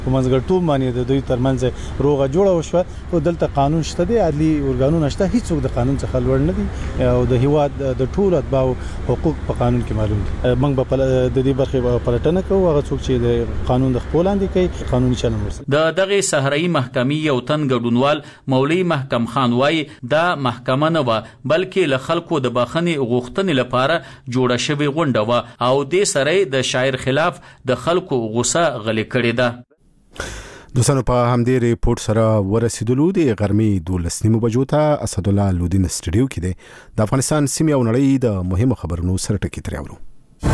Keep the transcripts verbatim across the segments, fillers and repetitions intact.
په منځګړیتوب باندې د دوی ترمنځ روغه جوړه وشوه او دلته قانون شته دی، عدلي ارګانونه شته، هیڅوک د قانون څخه لوړ نه دي او د هیواد د ټولو اتباعو حقوق په قانون کې معلوم دي. موږ به د دې برخې پلټنه کوو، هغه څوک چې د قانون د خپل لاندې کوي قانوني چلند ورسره. د دغه صحرایي محکمې یو تن ګډونوال مولوي محکم خان وایي دا محکمه نه و بلکې له خلکو د بخښنې غوښتنې لپاره جوړه شوې غونډه و او دې سره د شاعر خلاف د خلکو غوسه غلې کړې ده. دوستانو په همدې ریپورت سره ورسېدلو د غرمې دولس نیمو بجو ته اسد الله لودین سټډیو کې دی د افغانستان سیمې او نړۍ د مهمو خبرونو سره ټکی ترې اورو.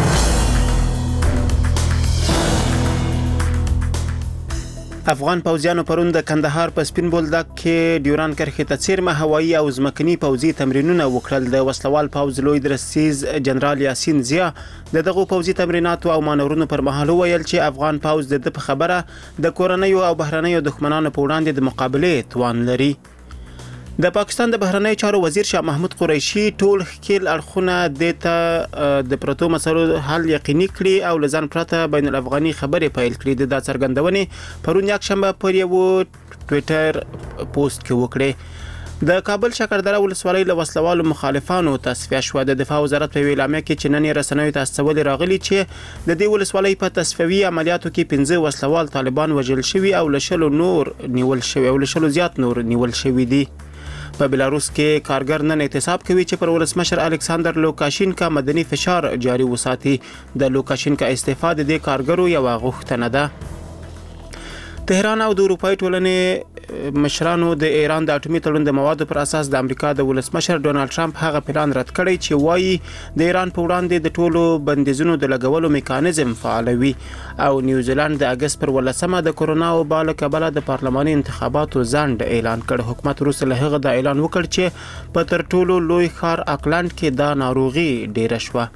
افغان پوځیانو پرون د کندهار په سپین بولدک کې ډیوران کرښې ته څیرمه هوایي او ځمکني پوځي تمرینونه وکړل. د وسلوال پوځ لوی درستیز جنرال یاسین زیا د دغه پوځي تمریناتو او مانورونو پر مهال ویل چې افغان پوځ د په خبره د کورنیو او بهرنیو دښمنانو په وړاندې د مقابلې توان لري. د پاکستان د بهرنیو چارو وزیر شاه محمود قریشي ټول ښکیل اړخونه د ته د پروتو مسلو حل یقیني کړي او لزان پرته بین الافغاني خبرې پیل کړي. د څرګندونې پرون یک شنبه پر یو ټویټر پوسټ کې وکړي. د کابل شکردره ولسوالۍ له وسلوالو مخالفانو تصفیه شو. د دفاع وزارت په اعلامیه کې چې نن رسنیو ته استول راغلي چې د دې ولسوالۍ په تصفیوي عملیاتو کې پنځه وسلوال طالبان وژل شوي او لشلو نور نیول شوي او لشلو زیات نور نیول شوي دي. په بلاروس کې کارګر نن احتساب کوي چې پر ولسمشر الکساندر لوکاشینکا مدني فشار جاري وساتي. د لوکاشینکا استعفا د دې کارګرو یو غوښتنه ده. تهران او د اروپای ټولنې مشرانو د ایران د اټومي تړون د موادو پر اساس د امریکا د ولسمشر ډونالد ټرمپ هغه پلان رد کړی چې وایي د ایران په وړاندې د ټولو بندیزونو د لګولو میکانیزم فعالوي. او نیوزیلند د اگست پر ولسمه د کورونا وبا له کبله د پارلماني انتخاباتو ځنډ اعلان کړ. حکومت وروسته له هغه د اعلان وکړ چې په تر ټولو لوی ښار اکلند کې دا ناروغي ډیره شوه.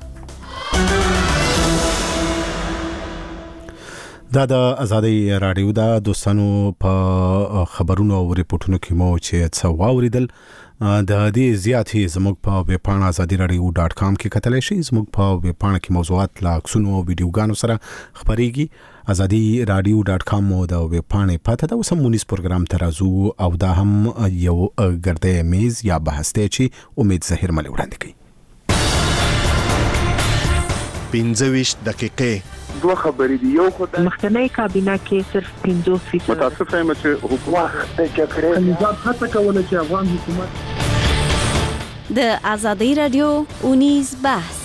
دا د ازادي رادیو دا دوستانو په خبرونو او ریپورتونو کې مو چې څه واوریدل د دې زیاتې زموږ په ویب پاڼه ازادي رادیو ډاټ کام کې کتلی شئ. زموږ په ویب پاڼه کې موضوعات له عکسونو او ویډیوګانو سره خپریږي. ازادي رادیو ډاټ کام مو د ویب پاڼې پته ده. اوس هم مونیز پروګرام ته راځو او دا هم یو ګردی میز یا بحث دی چې امید ظاهر ملي وړاندې کوي. پنځه ویشت دقیقې دوه خبرې دي. یو خو د مخکنی کابینه کې صرف پنځوس فیصد متاسفه یم چې حکومت د جګړې نظام هڅه کوله چې افغان حکومت د ازادي رادیو اونیز بحث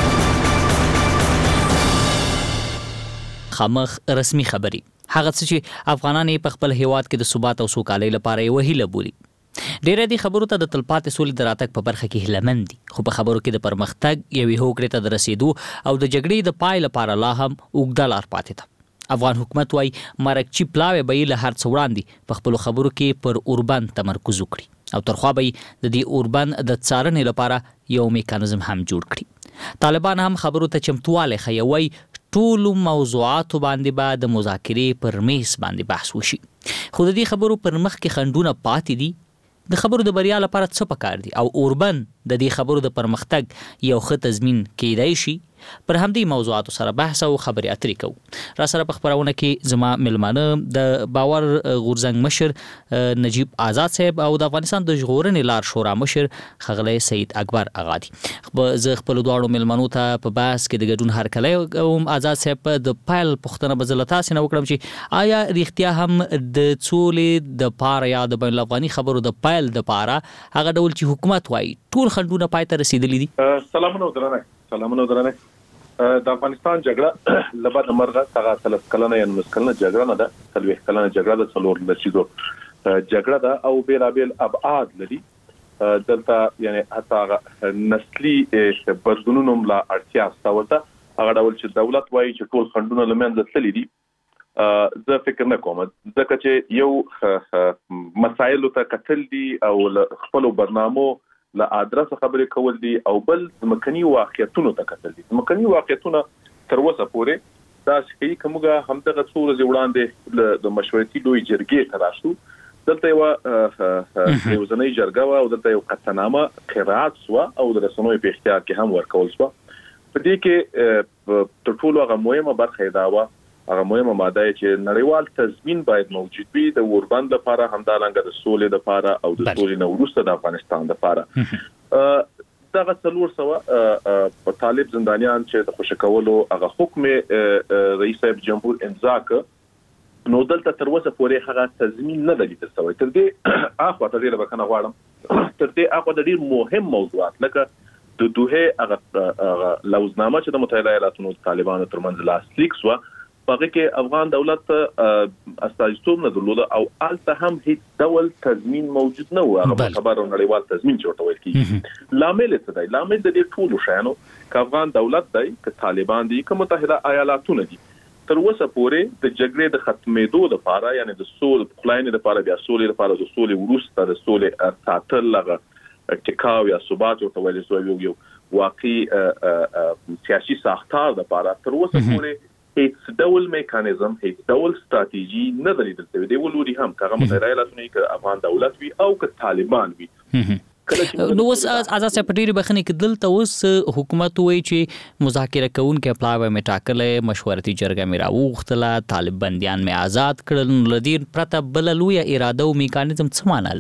خامخ رسمي خبري هغه چې افغانان په خپل هیواد کې د ثبات او سوکالۍ لپاره یو هیله بولي. ډېر دي خبرو ته د تلپاتې سولې د راتګ په برخه کې هیلهمند دي، خو په خبرو کې د پرمختګ یوې هوکړې ته د رسیدو او د جګړې د پای لپاره لا هم اوږده لار پاتې ده. افغان حکومت وايي مرکچي پلاوی به له هر څه وړاندې په خپل خبرو کې پر اوربند تمرکز وکړي او ترخوا به د دې اوربند د څارنې لپاره یو میکانیزم هم جوړ کړي. طالبان هم خبرو ته چمتواله خیوي ټولو موضوعاتو باندې به د مذاکرې پر میز باندې بحث وشي. خو د دې خبرو پر مخ کې خندونه پاتې دي. د خبرو د بریا لپاره څه پکار دي او اوربند د دې خبرو د پرمختګ یو ښه تضمین کېدای شي. پر همدې موضوعاتو سره بحث او خبرې اترې کوو. را سره په خبرونه کې زما ملمانه د باور غورځنګ مشر نجیب آزاد صاحب او د افغانستان د ژغورنې لار شورا مشر ښاغلی سید اکبر اغا دي. زه خپل دواړو ملمنو ته په بحث کې د ګډون هرکلی کوم. آزاد صاحب د پیل پوښتنه به زه له تاسې نه وکړم چې آیا رښتیا هم د سولې د پاره یا د بین الافغاني خبرو د پیل د پاره هغه ډول چې حکومت وایي ټول خنډونه پای ته رسیدلي دي؟ سلامونه درنه سلامونه درنه د افغانستان جګړه لبد مرغه څنګه ثلاث کلنه یا نص کلنه جګړه نه ده، څلوي کلنه جګړه د څلور لسیزو جګړه ده او بیلابل ابعاد لري. دلته یعنی حتی نسلی بدلونونو لا اړتیا ستورته هغه ډول چې دولت وایي چې ټول خندونه لمنځه تللي دي. زه فکر نه کوم ځکه چې یو مسایل ته کتل دي او خپل برنامو له ادرس خبرې کول دي او بل مکني واقعیتونو ته کتل دي. مکني واقعیتونه تر اوسه پورې دا چې کومه هم دغه څو ورځې وړاندې د مشورتي لوی جرګې ته راشو. دلته یو یو ځنې جرګه او دلته یو قطعنامه قرات سو او د رسنوي په اختیار کې هم ورکول شو. په دې کې تر ټولو هغه مهمه برخه دا و هغه مهمه ماده چې نړیوال تضمین باید موجود وي د اوربند لپاره همدارنګه د سولې لپاره او د سولې نه وروسته د افغانستان لپاره دغه څلور سوه په طالب زندانیان چې د خوشی کولو هغه حکم رئیس صاحب جمهور امضا ک نو دلته تر اوسه پورې هغه تضمین نه لیدل شوی. تر دې اخوا ته ډیره بکنه غواړم تر دې اخوا د ډیر مهم موضوعات لکه د دوه هغه لوزنامه چې د متحده ایالاتو د طالبانو ترمنځ لاسلیک شو هغه کې افغان دولت استازیتوب نه درلود او الته هم هیڅ ډول تضمین موجود نه و. هغه معتبر نړیوال تضمین چې ورته ویل کیږي. لامل څه دی؟ لامل د دې ټولو شیانو ک افغان دولت دی ک طالبان دي ک متحده ایالاتو نه دي تر اوسه پورې د جګړې د ختمېدو لپاره یعنی د سول پلاین لپاره بیا سولې لپاره د سولې وروسته د سولې ساتل لغه ټیکاو یا ثبات ورته ویل شوی یو واقعي سیاسي ساختار لپاره تر اوسه پورې هیڅ ډول میکانیزم هیڅ ډول ستراتیژي نه لیدل شوی دی. ولوري هم کغه متحده ایالاتونه کې افغان دولت وی او ک طالبان وی. نو اوس آزاد صاحب ډیره بخنه کې دلته اوس حکومت وایي چې مذاکره کوونکې پلاوی مې ټاکلې مشورتي جرګه مې راوغختله طالب بنديان مې آزاد کړل لدیر پرته بل لوی اراده او میکانیزم څه معنی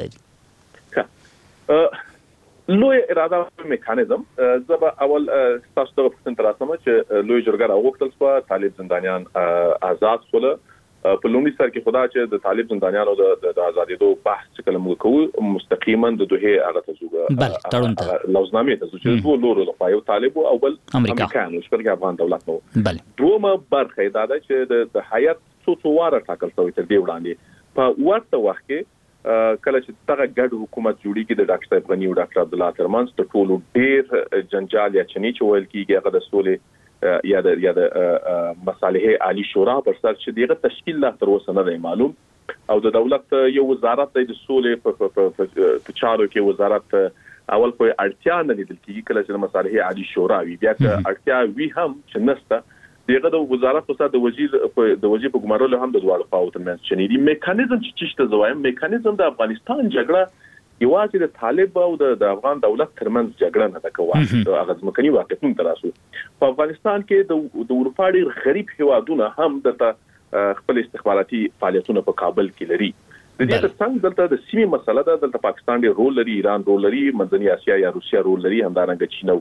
لري؟ لوی اراده او میکانیزم زبا اول تاسو د پښتون تراسمه چې لوی جرګه راوغختل شو طالب زندانیان آزاد شول. په لومړي سر کې خدا چې د طالب زندانیانو د آزادېدو بحث چې کله موږ کوو مستقیما د دوه هغه تزوګه لوزنامې ته چې دوه لورو د پایو طالب او بل امریکایانو چې افغان دولت نو دومره برخه دا ده چې د حیات څو څو واره ټاکل شوی تر دې وړاندې په ورته وخت کې کله چې دغه ګډ حکومت جوړیږي د ډاکټر صاحب غنی او ډاکټر عبد الله ترمنځ د ټولو ډیر جنجال یا چني چې ویل کیږي هغه د سولې یا د یا د مصالحه عالی شورا پر سر چې دغه تشکیل لا تر اوسه نه معلوم او د دولت یو وزارت د سولې په چارو کې وزارت اول په اړتیا نه لیدل کیږي کله چې مصالحه عالی شورا وی بیا که اړتیا وی هم چې نسته دغه د وزارت په سر د وزیر د وزیر په ګمارلو هم د دواړو خواو ترمنځ چني دي میکانیزم چې چشته زوایم میکانیزم د افغانستان جګړه یوازې د طالب او د افغان دولت ترمنځ جګړه نه ده کوي هغه ځمکني واقعیتون تراسو په افغانستان کې د د اروپا ډیر غریب هیوادونه هم د خپل استخباراتي فعالیتونه په کابل کې لري. د دې ترڅنګ دلته د سیمې مسله ده دلته پاکستان ډیر رول لري ایران رول لري منځنۍ اسیا یا روسیا رول لري همدارنګه چین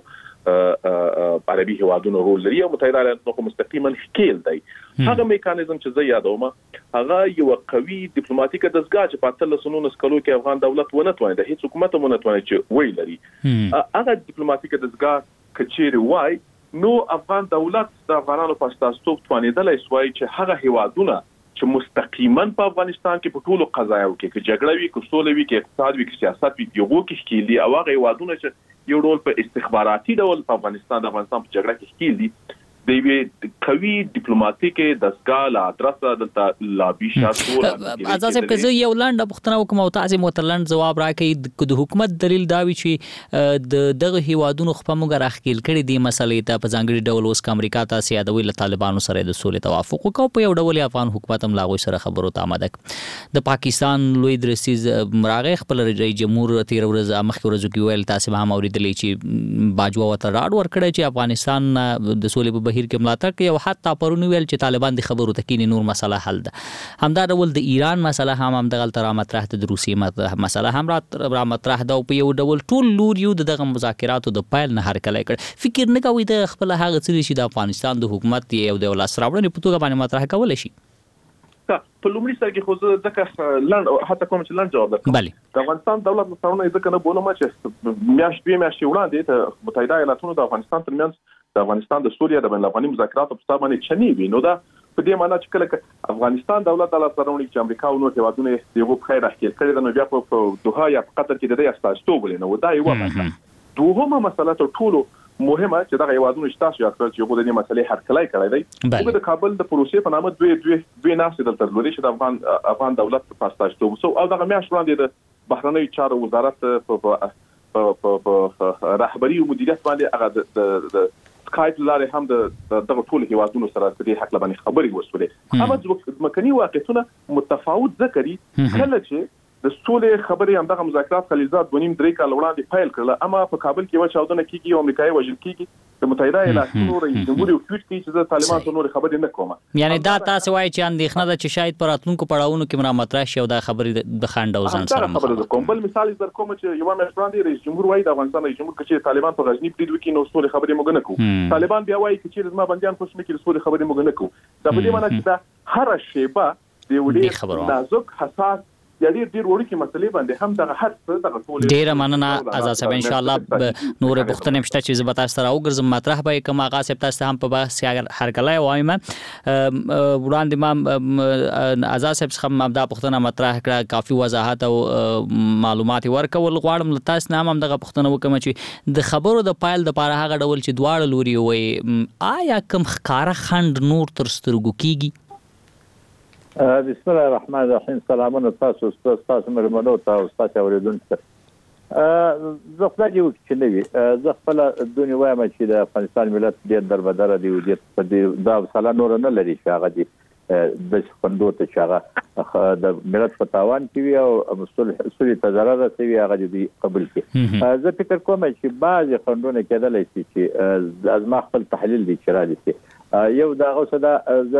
او عربي هیوادونو رول لري او متحده ایالاتو مستقیما ښکیل دی. هغه میکانیزم چې زه یادوم هغه یو قوي ډیپلوماټیک دستګاه چې په تل سنونو سکلو کې افغان دولت ونه تواني د هیڅ حکومت مونږ نه تواني چې وی لري هغه ډیپلوماټیک دستګاه کچېری وای نو افغان دولت د افغانانو په استازیتوب توانیدلای شوی چې هغه هیوادونه چې مستقیما په افغانستان کې په ټولو قضایاو کې چې جګړه وي کې سولې وي کې اقتصاد وي کې سیاست وي یو کې ښکیل دي او هغه هیوادونه چې یو ډول په استخباراتي ډول په افغانستان د افغانستان په جګړه کې ښکیل دي د یوې قوي ډیپلوماټیک دستګاه لا ادرسه د لابي شاسو اجازه په زه یو لاند پښتنه وکم او تاسو متلند جواب راکړي د حکومت دلیل دا وی چې د دغه هیوادونو خپل موږ راخیل کړي دي مسلې ته په ځانګړي ډول اوس امریکا ته سیادوي له طالبانو سره د سولې توافق وکاو په یو ډول افغان حکومت هم لاغوي سره خبرو ته آماده د پاکستان لوی درسیز مراغه خپل رئیس جمهور تیر ورځ مخکې ورځو کې ویل تاسو هم اوریدلې چې باجوا وته راډ ور کړی چې افغانستان د سولې په بهیر کې ملاتړ کوي او حتی پرون ویل چې طالبان د خبرو تکینی نور مسله حل ده. همدا ډول د ایران مسله هم هم دغه تر مطرح ده د روسي مسله هم را مطرح ده او په یو ډول ټول لور یو دغه مذاکراتو د پایل نه هر کله کړ فکر نه کوي د خپل هغه څه چې د افغانستان د حکومت یو د ولاس راوړنې په توګه باندې مطرح کول شي. په لومړي سر کې خو زه ځکه لاند حتی کوم چې لاند جواب درکړم د افغانستان دولت مساونه ځکه نه بولم چې میاشت دوه میاشتې وړاندې ته متحده ایالاتونو د افغانستان ترمنځ د افغانستان د سوریا د بین الافغاني مذاکراتو په سبب باندې چني وي نو دا په دې معنی چې کله افغانستان دولت د لاسرونی چې امریکا او نور هیوادونه یو په خیر راځي کړي د نو بیا په دوحه یا په قطر کې د دې استازیتوب ولې نو دا یو مسله دوهمه مسله ته ټولو مهمه چې دا هیوادونه شتاسو یا چې یو د دې مسلې هر کله کړی دی او د کابل د پروسې په نامه دوی دوی دوی ناسې دلته لري چې د افغان افغان دولت په استازیتوب سو او دغه میاشت وړاندې د بهرنۍ چارو وزارت په په رهبری او مدیریت باندې هغه د سکایپ لارې هم د دغه ټول هیوادونو سره په دې حق باندې خبرې وسولې اما د مکني واقعیتونه متفاوت ذکرې کله چې د سولې خبرې همدغه مذاکرات خلیزات بنیم درې کال وړاندې پیل کړل، اما په کابل کې و چاودنه کیږي او امریکایي وژل کیږي. د متحده ایالاتونو رئیس جمهور یو ټویټ کوي چې د طالبانو ته نور خبرې نه کوم. یعنی دا تاسو وایي چې اندېښنه ده چې شاید پر راتلونکو پړاوونو کې مرامت راشي او دا خبرې د خنډ او ځان سره خبره کوم. بل مثال در کوم چې یو مې وړاندې رئیس جمهور وایي د افغانستان رئیس جمهور چې طالبان په غزنی برید وکړي نو سولې خبرې موږ نه کوو. طالبان بیا وایي چې زما بنديان په سیمه کې سولې خبرې موږ نه کوو. دا په دې معنی چې دا هر شیبه د وړي نازک حساس یا ډیر ډیر وړي کې مسلې باندې هم دغه هر څه دغه ټول ډیر مننه آزاد صاحب. ان شاء الله نور پښتنه مشته چې زه به تاسو سره وګرځم مطرح به کوم هغه صاحب تاسو هم په بحث هر کله وایم. وړاندې ما آزاد صاحب څخه مبدا پښتنه مطرح کړه، کافي وضاحت او معلومات ورکول غواړم. تاسو نام هم دغه پښتنه وکم چې د خبرو د پایل د پاره هغه ډول چې دواړه لوري وي آیا کوم ښکارا خند نور تر سترګو کیږي؟ بسم الله الرحمن الرحیم. سلامونه تاسو تاسو مرمنو تاسو تاسو اوریدونکو. زه خپل یو چې نه وي زه خپل دنیا وایم چې د افغانستان ملت ډېر دربدره دی او ډېر دا سلا نور نه لري چې هغه دي د خندو ته چې هغه د ملت په تاوان کې وي او مسؤل مسؤل تجارت رسوي هغه دي قبول کړي. زه فکر کوم چې بعض خندونه کېدل شي چې از ما خپل تحلیل دي چې را دي یو دا اوسه دا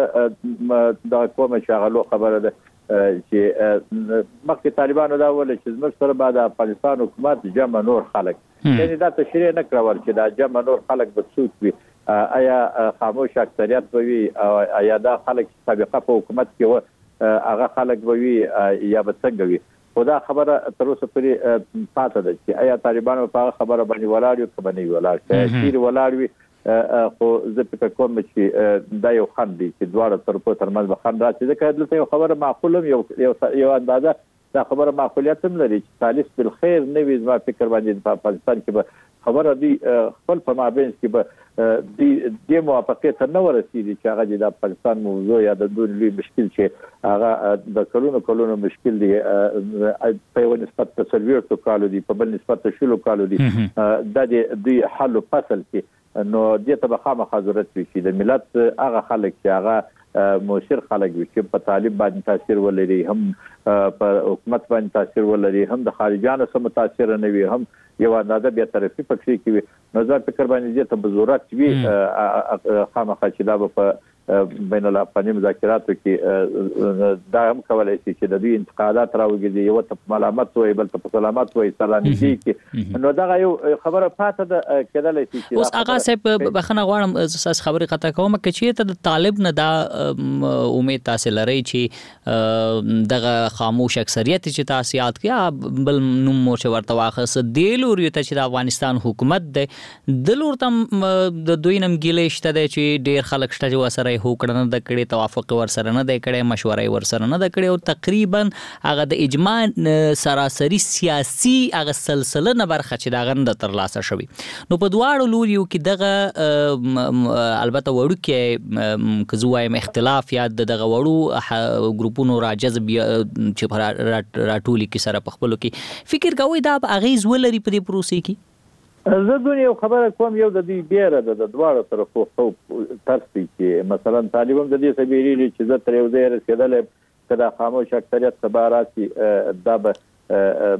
د کومه شغلو خبره ده چې مخکې طالبانو دا ول چې زموږ سره بعد افغانستان حکومت جمع نور خلک یعنی دا تشریح نه کړول چې دا جمع نور خلک به څوک وي، آیا خاموش اکثریت به وي او آیا دا خلک سابقه په حکومت کې و هغه خلک به وي یا به څنګه وي. خو دا خبره تر اوسه پورې پاتې ده چې آیا طالبانو په خبره باندې ولاړ یو که نه ولاړ چې ولاړ وي. خو زه فکر کوم چې دا یو خند دی چې دواړه طرفو ترمنځ به خند راشي. ځکه دلته یو خبره معقوله یو یو اندازه دا خبره معقولیت هم لري چې ثالث بالخير نه وي. زما فکر باندې په افغانستان کې به خبره دی خپل په مابین کې به د موافقه ته نه ورسېږي چې هغه د افغانستان موضوع یا د دوی لوی مشکل چې هغه د کلونو کلونو مشکل دی په یو نسبت د سلویرتو کالو دی په بل نسبت د شلو کالو دی د دې حل فصل کې نو دې ته به خامخا ضرورت وي چې د ملت هغه خلک چې هغه مؤثر خلک وي چې په طالب باندې تاثیر ولري، هم په حکومت باندې تاثیر ولري، هم د خارجانو سره متاثر نه وي، هم یو اندازه بیا طرفي پکې کې وي. نو زه فکر باندې دې ته به ضرورت وي خامخا چې دا به په بین الافغاني مذاکراتو کې دا هم کولای شي چې د دوی انتقادات راوګرځي، یو ته ملامت وي بل ته سلامت وي سلامتي کې. نو دا یو خبره پاتې ده کېدلای شي چې اوس هغه صاحب بخنه غواړم اساس خبرې قطع کوم چې ته د طالب نه دا امید تاسو لري چې دغه خاموش اکثریت چې تاسو یاد کړه بل نوم مو چې ورته واخص دی لوري ته چې د افغانستان حکومت دی د لور تم د دوی نم ګیلې شته چې ډیر خلک شته چې وسره هوکړه نه د کړې توافق ورسره نه د کړې مشورې ورسره نه د کړې او تقریبا هغه د اجماع سراسری سیاسي هغه سلسله نه برخه چې دا غند تر لاسه شوی. نو په دواړو لوریو کې دغه البته وړو کې کزوایم اختلاف یا دغه وړو ګروپونو راجذب چې راټولي کې سره په خپلو کې فکر کوي دا اغیز ولري په دې پروسې کې. زه دونه یو خبره کوم یو د دې بیره د دواړو طرفو خو ترسي چې مثلا طالبان د دې سبيري چې زه تر یو ځای رسیدل کدا خاموش اکثریت تباراتي دا به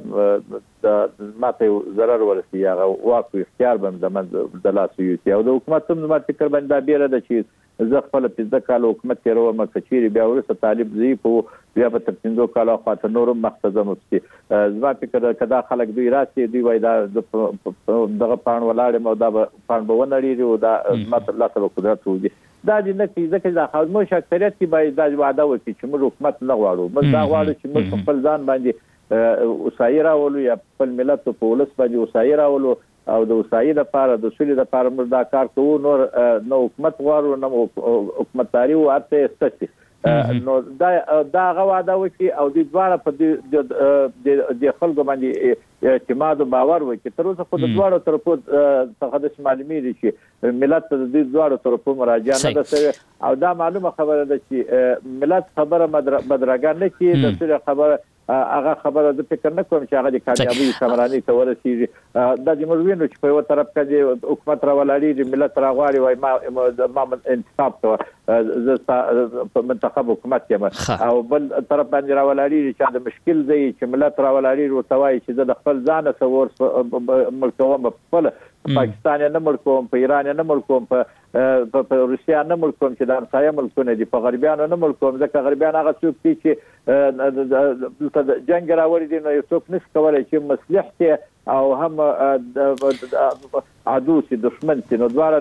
د ماته ضرر ورسي هغه واقع اختیار باندې د لاسو یو د حکومت هم د فکر باندې دا بیره د چې زه خپل پنځه کال حکومت کې روه مکچيري بیا ورسره طالب ضعیف بیا په پنځه کال خاطر نورم مقصد مفتی زما فکر کدا خلک دوی راسي دوی وای دا دغه پان ولاړ مو دا پان به ونړي او دا ماته لاسه قدرت وږي دا د نه کې ځکه دا خاموش اکثریت کې باید دا وعده وکړي چې موږ حکومت نه غواړو، موږ دا غواړو چې موږ خپل ځان باندې وسایره ولو یا خپل ملت په ولس باندې وسایره ولو او د وسایل لپاره د سولې لپاره موږ دا کار کوو. نور نو حکومت غواړو نو حکومتداري ورته استي نو دا دا غواړه وکي او د دواره په د خلکو باندې اعتماد او باور وکي. تر اوسه خو د دواره طرفو څخه د معلومي دي چې ملت د دواره طرفو مراجعه نه ده او دا معلومه خبره ده چې ملت خبره بدرګه نه کوي د څه خبره هغه خبره د فکر نه کوم چې هغه د کامیابی کمرانی ته ورسیږي. د جمهوریت چې په یو طرف کې حکومت راولړي ملت راغواړي وای ما ما انتخاب ته ز منتخب حکومت یم او بل طرف باندې راولړي چې د مشکل دی چې ملت راولړي ورتوي چې د خپل ځان سور ملکوم خپل پاکستان نه مړ کوم په ایران نه مړ کوم په په روسیا نه مړ کوم چې د همسایه ملکونه دي په غربیانو نه مړ کوم ځکه غربیان هغه څوک دي چې د جنگ راوړي دي نو یو څوک نشي کولای چې مصلح کې او هم عدو سي دشمن سي نو دوار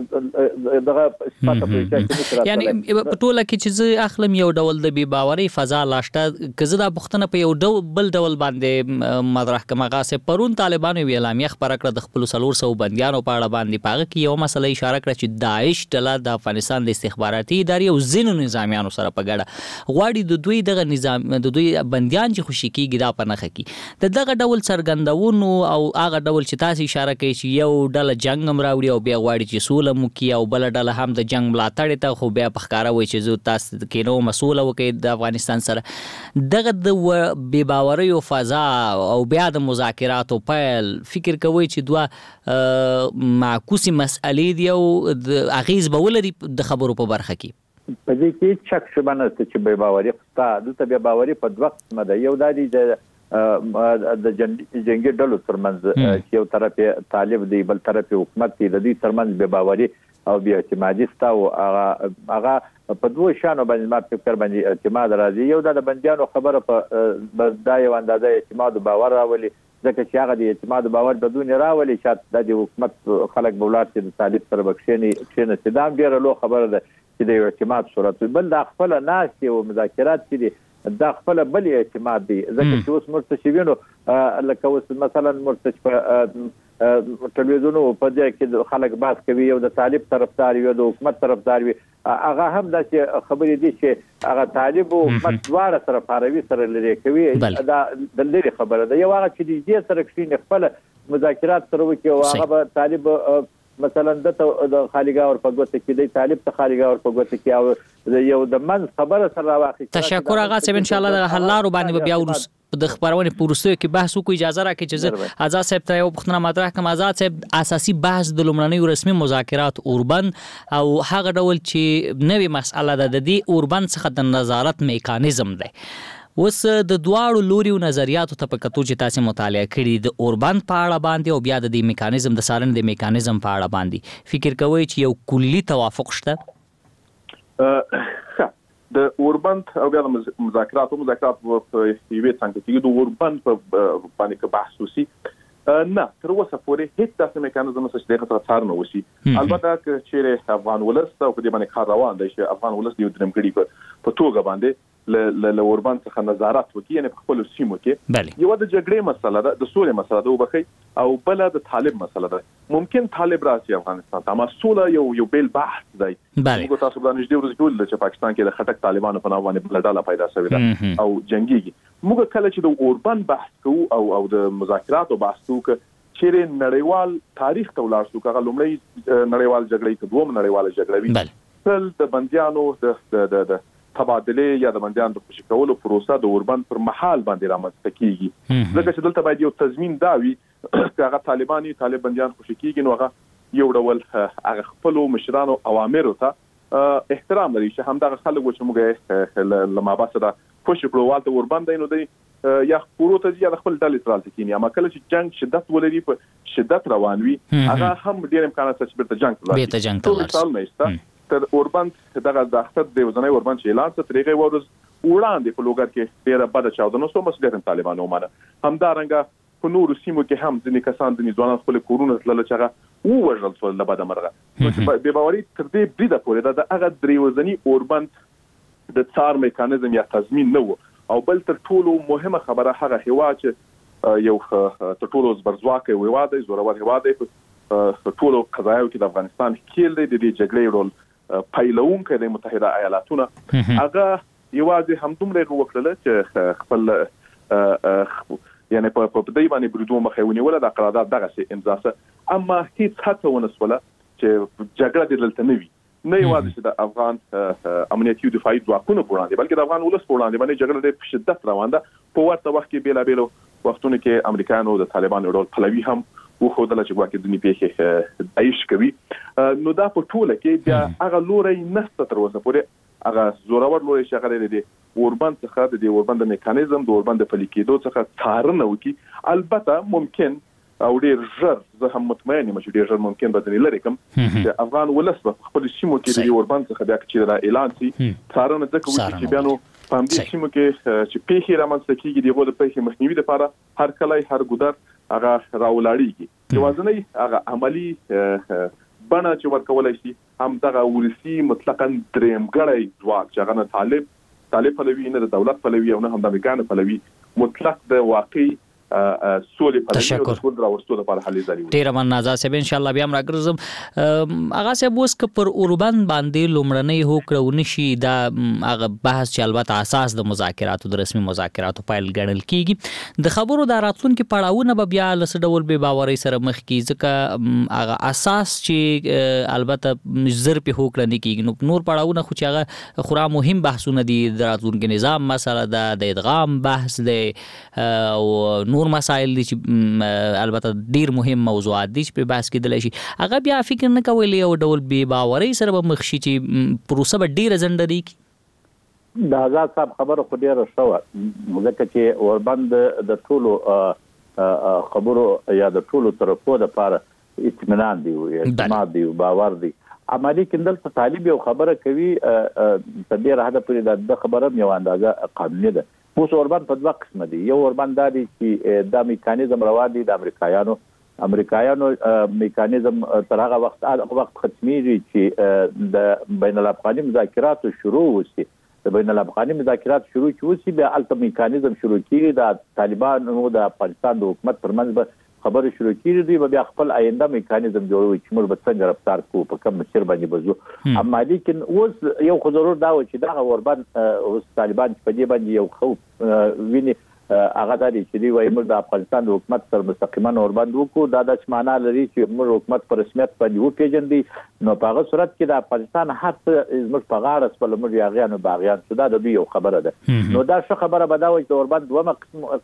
دغه صفات په چې یعنی په ټوله کې چې زه اخلم یو ډول د بي باوري فضا لاشته کزه د بختنه په یو ډول بل ډول باندې مطرح کما غاسه پرون طالبانو اعلامیه خبره کړه د خپل سلور سو بنديانو په اړه باندې پاغه کې یو مسله اشاره کړه چې داعش ډله د افغانستان د استخباراتي ادارې او زینو نظامیانو سره په ګډه غواړي د دوی دغه نظام د دوی بنديان چې خوشي کیږي دا په نخ کې د دغه ډول سرګندونو او هغه ډول چې تاسو اشاره کوي چې یو ډله جنگ هم راوړي او بیا غواړي چې سوله مو کی او بل ډله هم د جنگ ملاتړ ته خو بیا په ښکارا وایي چې زه تاسو کې نو مسؤل وکي د افغانستان سره دغه د بي باوري او فضا او بیا د مذاکراتو پیل فکر کوي چې دوه معکوسي مسئلې دی او د اغیز به ولري د خبرو په برخه کې په دې کې چک شبانه چې بي باوري خطا د بي باوري په دوه قسمه ده. یو د دې د جنگي ډلو ترمنځ چې یو طرف طالب دی بل طرف حکومت دی د دې ترمنځ بي باوري او بي اعتمادي ستا او هغه هغه په دوه شانو باندې ما فکر باندې اعتماد راځي. یو د بنديانو خبره په دا یو اندازه اعتماد او باور راولي ځکه چې هغه د اعتماد او باور بدون راولي چې د حکومت خلک بولات چې د طالب سره بخښنی چې نه سدام ډیره لو خبره ده چې د اعتماد صورت بل د خپل ناس او مذاکرات چې دا خپل بل اعتماد دی ځکه چې اوس مرتشوینو لکه اوس مثلا مرتش په ټلویزیونو په دې کې خلک باس کوي یو د طالب طرفدار یو د حکومت طرفدار وي هغه هم د خبرې دي چې هغه طالب او حکومت دواړه سره پاروي سره لري کوي دا د لري خبره ده. یو هغه چې دې سره کې خپل مذاکرات سره وکي او هغه طالب مثلا د خالګا او په ګوته کې د طالب ته خالګا او په ګوته کې او یو د من خبره سره واخی تشکر هغه چې ان شاء الله د حلارو باندې بیا ورس د خبرونه پورسته کې بحث وکړو. اجازه راکړئ چې آزاد صاحب ته یو پوښتنه مطرح کوم. آزاد صاحب اساسي بحث د لومړنیو رسمي مذاکرات اوربند او هغه ډول چې نوې مسأله ده د دې اوربند څخه د نظارت میکانیزم دی. اوس د دواړو لوريو نظریاتو ته په کتو چې تاسو مطالعه کړی د اوربند په اړه باندې او بیا د دې میکانیزم د سارن د میکانیزم په اړه باندې فکر کوئ چې یو کلی توافق شته؟ د اوربند او بیا د مذاکرات او مذاکرات په یوې څنګه کې د اوربند په باندې کې بحث وسی نه تر اوسه پورې هیڅ داسې میکانیزم نشته چې دغه څار نه وسی. البته چې افغان ولس او په دې باندې کار روان دی چې افغان ولس د یو درمګړي په توګه باندې ل ل اوربند څخه نظارت وکړي یعنی په خپل سیمو کې یو د جګړې مسله ده د سولې مسله ده وبخي او بل د طالب مسله ده. ممکن طالب راشي افغانستان ته اما سوله یو یو بیل بحث دی. موږ تاسو باندې نږدې ورځ ټول چې پاکستان کې د خټک طالبانو په نامه باندې بلډاله پیدا شوې ده او جنگيږي. موږ کله چې د اوربند بحث کوو او او د مذاکراتو بحث کوو چې نړیوال تاریخ ته ولاړ شو کغه لومړی نړیوال جګړې ته دوم نړیوال جګړه وی تل د بنديانو د د د تبادله یا د بنديانو د خوشی کولو پروسه د اوربند پر محل باندې رامنځته کیږي. ځکه چې دلته باید یو تضمین دا وي چې هغه طالباني طالب بنديان خوشی کیږي نو هغه یو ډول هغه خپل مشرانو اوامر ته احترام لري چې همدغه خلک چې موږ لما باسه خوشی کړو والته اوربند نو دی یا پروته یا خپل ډلې ترال تکینی اما کله چې جنگ شدت ولري په شدت روان وي هغه هم ډیر امکانات چې بیرته جنگ ترال بیرته جنگ ترال تر اوربند دغه د اختر د وزنۍ اوربند چې اعلان څه طریقې ورز وړاندې په لوګر کې ډیره بده چاودنه سو مسلې طالبانو ومانه همدارنګه په نورو سیمو کې هم ځینې کسان د ځوانان خپل کورونه تلل چې هغه او وژل شول له بده مرغه. بې باوري تر دې بریده پورې د هغه درې وزنۍ اوربند د څار میکانیزم یا تضمین نه وو او بل تر ټولو مهمه خبره هغه هوا چې یو تر ټولو زبرځواکه هوا دی زورور هوا دی په ټولو قضایاو کې د افغانستان کېل دی د دې جګړې رول پایلونکو د متحده ایالاتونو هغه یوازې هم دومره وکړل چې خپل یعنی په په دې باندې بریدو مخاوني ولا د قرارداد دغه سي امضا سه اما هیڅ هڅه ونه سوله چې جګړه دلته نه وي. نه یوازې چې د افغان امنیتي او دفاعي ځواکونو په وړاندې بلکې د افغان ولس په وړاندې باندې جګړه ډېر شدت روان ده. په ورته وخت کې بیلابیلو وختونو کې امریکایانو د طالبانو ډول پلوي هم وښودله چې ګواکې دني پیښې عیش کوي. نو دا په ټوله کې بیا هغه لوري نشته تر اوسه پورې هغه زورور لوري چې هغه لري اوربند څخه د اوربند میکانیزم د اوربند د پلي کېدو څخه څارنه وکړي. البته ممکن او ډیر ژر زه هم مطمئن یم چې ډیر ژر ممکن به د لری کوم چې افغان ولس په خپل سیمو کې د اوربند څخه بیا چې دا اعلان شي څارنه ځکه وکړي چې بیا نو په همدې سیمو کې چې پیښې رامنځته کیږي دغه د پیښې مخنیوي لپاره هر کله هر ګودر هغه راولاړیږي. یوازینی هغه عملی بڼه چې ورکولای شي هم دغه ورسي مطلقاً درېمګړی ځواک چې هغه نه طالب طالب پلوي نه د دولت پلوي او نه هم د امریکا پلوي مطلق د واقعي سولې په لور د ټول راوستو لپاره حل ځای وي. ډیر من نازا سه ان شاء الله بیا راګرزم هغه سه بوس ک پر اوربند باندې لومړنۍ هوکړه ونشي دا هغه بحث چې البته اساس د مذاکراتو د رسمي مذاکراتو پایل ګڼل کیږي. د خبرو د راتلونکو پړاوونه به بیا لس ډول به باوري سره مخ کی ځکه هغه اساس چې البته زر په هوکړه نه کیږي نو نور پړاوونه خو چې هغه خورا مهم بحثونه دي د راتلونکو نظام مسله ده د ادغام بحث ده او نور مسائل دي چې البته ډیر مهم موضوعات دي چې په بحث کې دلشي هغه بیا فکر نه کوي یو ډول به باوري سره به مخشي چې پروسه به ډیر زندري کی. د آزاد صاحب خبره خو ډیره شوه ځکه چې اوربند د ټولو خبرو یا د ټولو طرفو لپاره اطمینان دی او اعتماد دی او باور دی. عملی کندل ته طالب یو خبره کوي په ډیر حد پورې د خبره یو اندازه قانوني ده. اوس اوربند په دوه قسمه دي. یو اوربند دی چې د میکانیزم روا دي د امریکایانو امریکایانو میکانیزم تر هغه وخت هغه وخت ختميږي چې د بین الافغاني مذاکراتو شروع وشي. د بین الافغاني مذاکرات شروع شي بیا الته میکانیزم شروع کیږي د طالبانو د افغانستان د حکومت ترمنځ به خبرې شروع کیږي دی بیا خپل آینده میکانیزم جوړوي چې موږ به څنګه رفتار کوو په کوم مسیر باندې بزو. اما لیکن اوس یو خو ضرور دا و چې دا اوربند اوس طالبان په دې باندې یو خوف ویني هغه د دې چې دی وايي موږ د افغانستان د حکومت سره مستقیما اوربند وکړو دا د معنا لري چې موږ حکومت پر رسمیت باندې وپیژندي نو په هغه صورت کې د افغانستان هر څه موږ په غاړه سپل موږ یاغیانو باغیان شو دا د دوی یو خبره ده. نو دا څه خبره به دا وي چې اوربند دوه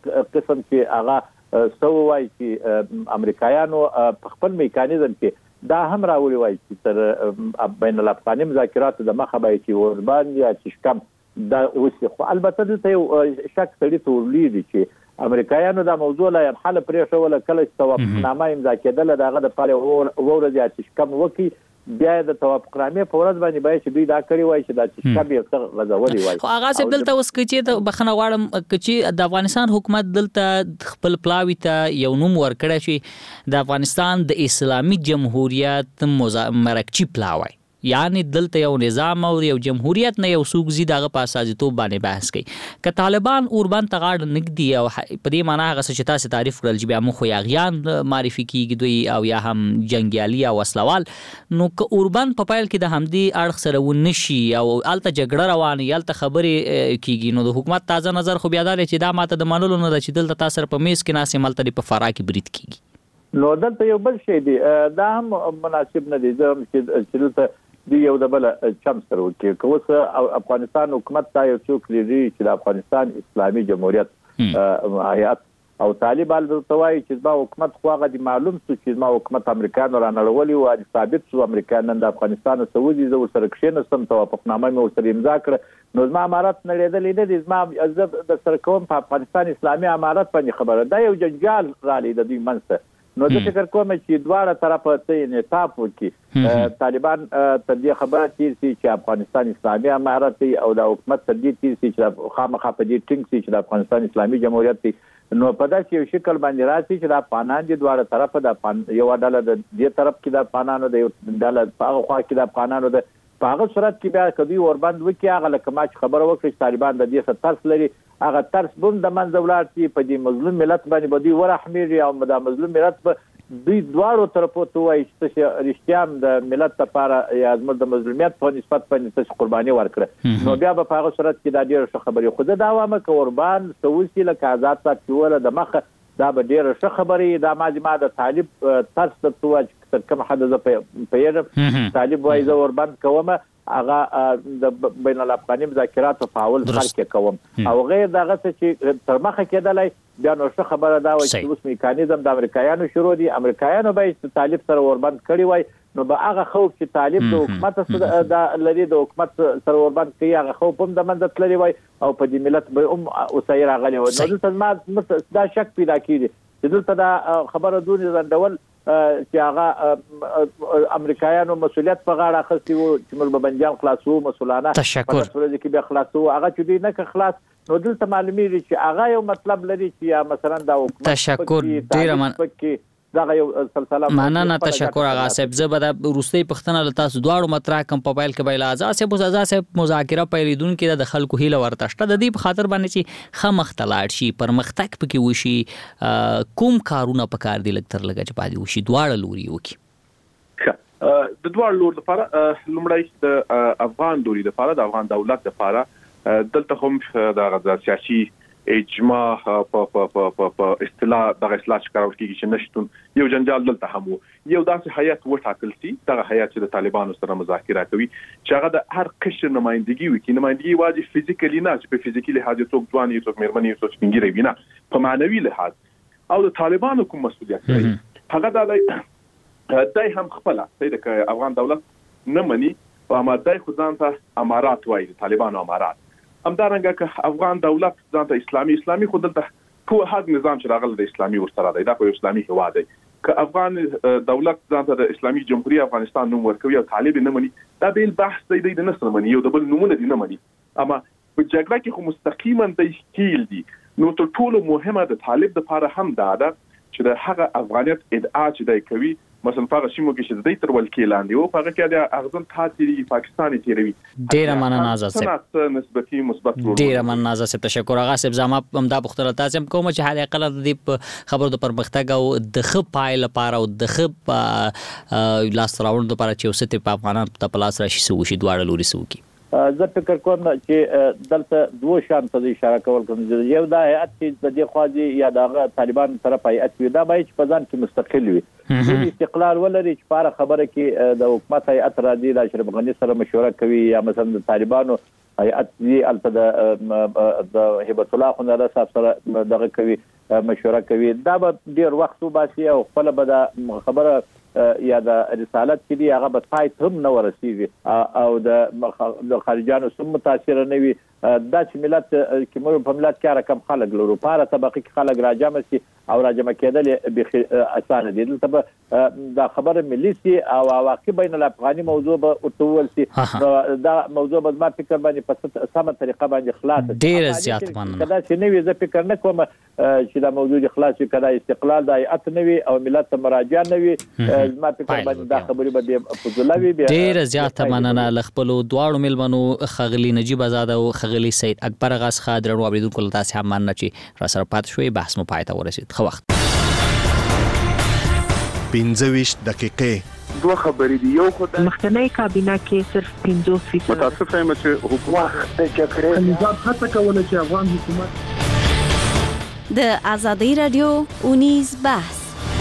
قسم کې هغه سو وای چې امریکایانو په خپل میکانیزم کې دا هم راولي وای چې تر بین الافغاني مذاکراتو د مخه به چې اوربند یا چې کم دا اوس خو البته د یو شک سړي تورلي چې امریکایانو دا موضوع لا حل پرې شو ولا کله چې توافقنامه امضا کېدل داغه د پاره وره یا چې کم وکی بیا د توافقنامه په ورځ باندې به چې دوی دا کړی وای چې دا چې کبي اکثر غزولي وای. خو هغه څه دلته اوس کې چې بخنه غواړم چې د افغانستان حکومت دلته خپل پلاوی ته یو نوم ورکړی شي د افغانستان د اسلامي جمهوریت مرکچی پلاوی یعنی دلته یو نظام او یو جمهوریت نه یو سوق زی دغه په اساسیتوب باندې بحث کوي. ک طالبان اوربند تغاړ نګدي او په دې معنی هغه چې تاسو تعریف کړل چې بیا مخ یا غیان معرفي کیږي دوی او یا هم جنگیالي او وسلوال نو ک اوربند په پایل کې د همدي اړخ سره ونشي او الته جګړه روانه یالته خبرې کیږي نو د حکومت تازه نظر خو بیا دالې چې دا ماته د منلو نه چې دلته تاسو په میس کې ناسې ملته په فرا کې برید کیږي. نو دلته یو بل شی دی دا هم مناسب نه دی چې دلته دی یو د بل چم سره وکړي کوڅه افغانستان حکومت دا یو څوک لري چې د افغانستان اسلامي جمهوریت هیئت او طالبان ورته وایي چې ما حکومت خو هغه د معلوم څه چې ما حکومت امریکایانو رانړولي او ثابت شو امریکایان د افغانستان سعودي زو سره کښینستم توافقنامه مې ورسره امضا کړه نو ما امارات نه لیدلې نه دي ما د سره کوم په افغانستان اسلامي امارات باندې خبره دا یو جنجال را لید دوی منځ نو د فکر کوم چې دواړه طرفه ته انعطاف وکړي طالبان تر دې خبره تیر سي چې افغانستان اسلامي امارت او د حکومت تر دې تیر سي چې خامخا په دې ټینګ سي چې د افغانستان اسلامي جمهوریت نو په داسې یو شکل باندې راځي چې د افغانان د دواړه طرفه د یو ډله د دې طرف کې د افغانانو د یو ډله په خوا کې د افغانانو د په هغه صورت کې بیا کدی اوربند وکي هغه لکه ما چې خبره وکړه چې طالبان د دې څخه ترس لري هغه ترس بم د منځ ولاړ چې په دې مظلوم ملت باندې بدی ورحمېږي او د مظلوم ملت په دوی دواړو طرفو ته وایي چې رښتیا د ملت لپاره یا زموږ د مظلومیت په نسبت باندې څه قرباني ورکړه نو بیا په هغه صورت کې دا ډېر ښه خبرې خو دا وامه که اوربان سوسي لکه آزاد پاتې وله د مخه دا به ډېره ښه خبرې دا ما ما د طالب ترس ته وایي تر کوم حد زه پیژنم طالب وایي زه وربند کوم هغه د بین الافغاني مذاکراتو په اول سر کې کوم او غیر دغه چې تر مخه کېدلای بیا نو څه خبره دا وایي چې اوس میکانیزم د امریکایانو شروع دي امریکایانو به چې طالب سره وربند کړی وای نو به هغه خوف چې طالب د حکومت سره د لري د حکومت سره وربند کوي هغه خوف هم د منځ تللی وای او په دې ملت به هم اوسای راغلی وای نو دلته ما دا شک پیدا کیږي چې دلته دا خبره دونې زندول چې هغه امریکایانو مسولیت په غاړه اخیستی وو چې موږ به بندیان خلاصو مسولانه تشکر ورځ کې بیا خلاصو هغه چې دوی نه خلاص نو دلته معلومیږي چې هغه یو مطلب لري چې مثلا دا حکومت تشکر ډیر من دا یو سلسله مننه تشکر آغا صاحب زبده روسي پښتنه لتا دواړو مطرح کم په موبایل کې بیل ازاد صاحب ازاد صاحب مذاکره پیلیدون کې د خلکو هیله ورته شته د دې په خاطر باندې چې خمختلاړ شي پرمختګ پکې وشي کوم کارونه په کار دي لکتر لګا چې پادي وشي دواړه لوري وکي د دواړو لور لپاره لومړی د افغان لوري لپاره د افغان دولت لپاره دلته هم د غزا سیاسي اجماع په په په په اصطلاح د اصلاح کارول کیږي چې نشټون یو جنجال دلته هم یو داسې هیئت وټاکل سي دغه هیئت چې د طالبانو سره مذاکره کوي چې هغه د هر قشر نمائندګي وکړي نمائندګي واجب فزیکلی نه چې په فزیکي لحاظ څوک ځوان یو څوک مېرمن یو څوک سپینګری وي نه په معنوي لحاظ او د طالبانو کوم مسؤلیت لري هغه د دای هم خپل د افغان دولت نه مني او امادای خدان ته امارات وایي طالبانو امارات همدارنګه که افغان دولت ځانته اسلامي اسلامي خود دلته په هغه نظام چې راغلی د اسلامي ورسره دی دا په اسلامي هواد دی که افغان دولت ځانته د اسلامي جمهوریت افغانستان نوم ورکوي او طالب نه مني دا بیل بحث دی د نسل مني یو د بل نمونه دي نه مني اما په جګړه کې خو مستقیما د کیل دي نو تر ټولو مهمه د طالب لپاره هم دا ده چې د هغه افغانیت ادعا چې دی کوي مثلا په شیمو کې چې د دې تر ولکې لاندې او هغه کې د اغزن تاثیري پاکستاني تیروي ډیر مننه آزاد صاحب نسبتي مثبت ډیر مننه آزاد صاحب تشکر آغا صاحب زما هم دا بختره تاسو کوم چې حال اقل د دې خبرو د پرمختګ او د خپ پای لپاره او د خپ لاس راوړل لپاره چې اوسته په افغانانو ته پلاس راشي سو شي دواړه لوري سو کی زه فکر کوم چې دلته دوه شان ته اشاره کول کوم یو دا هیئت چې د دې خواجه یا د طالبان طرف هیئت وي دا به چې په ځان کې مستقل وي د استقلال ولري چې په خبره کې د حکومت هیئت راځي د اشرف غنی سره مشوره کوي یا مثلا د طالبانو هیئت دی الته د هبت الله خندا صاحب سره دغه کوي مشوره کوي دا به ډیر وخت وباسي او خپل به د خبره یا د رسالت کې دی هغه به پای هم نه ورسیږي او د خارجانو سم متاثر نه وي دا چې ملت کې موږ په ملت کې رقم خلک لرو په طبقه کې خلک راجمع سي او راجمع کېدل به اسانه دي دلته دا خبره ملي سي او واقع بین الافغاني موضوع به اتول سي دا موضوع به ما فکر باندې په سمه طریقه باندې خلاص ډیر زیات مننه کدا چې نوې زه فکر نه کوم چې دا موضوع خلاص کړه استقلال د هیئت نوي او ملت ته مراجعه نوي ما فکر باندې دا خبرې به فضلوي ډیر زیات مننه لخپلو دواړو ملمنو خغلی نجیب آزاد او خغلی سید اکبر غاس خادر او عبدالله کول تاسو هم مننه چې را سره پات شوي بحث مو پای ته ورسید خو وخت پنځه دقیقې دوه خبرې دي یو خو د مخکنی کابینه کې صرف پنځوس فیصد متاسفه یم چې حکومت د جګړې نظام هڅه کوله چې افغان حکومت د ازادي رادیو اونیز بحث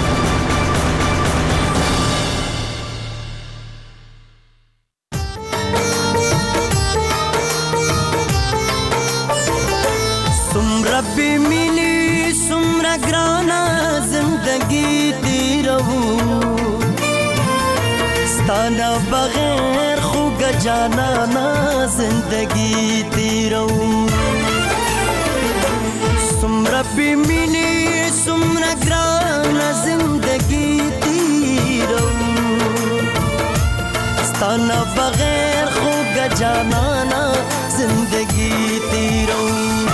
ربی مینی سمرا گرانا زندگی تیرو ستانا بغیر خوگ جانانا زندگی تیرو سمرا بی مینی سمرا گرانا زندگی تیرو ستانا بغیر خوگ جانانا زندگی تیرو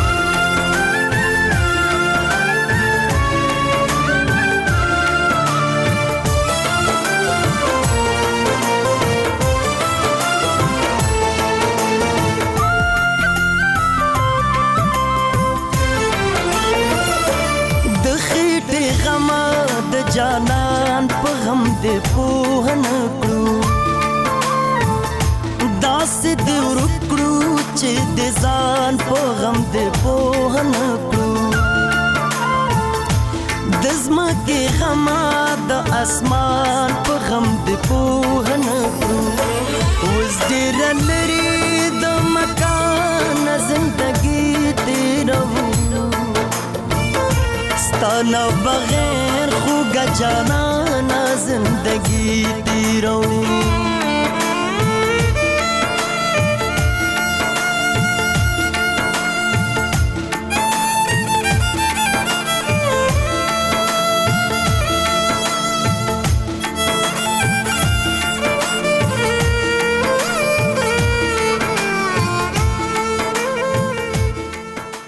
جانان په غم دې په نکړو داس دې ورکړو چې دې ځان په غم دې په نکړو د زمکه غما د اسمان په غم د پوه نه کړو اوس ډېر لري د مکان زندګي تیرو ستانه بغیر خوږه جانانه زندګي تیرو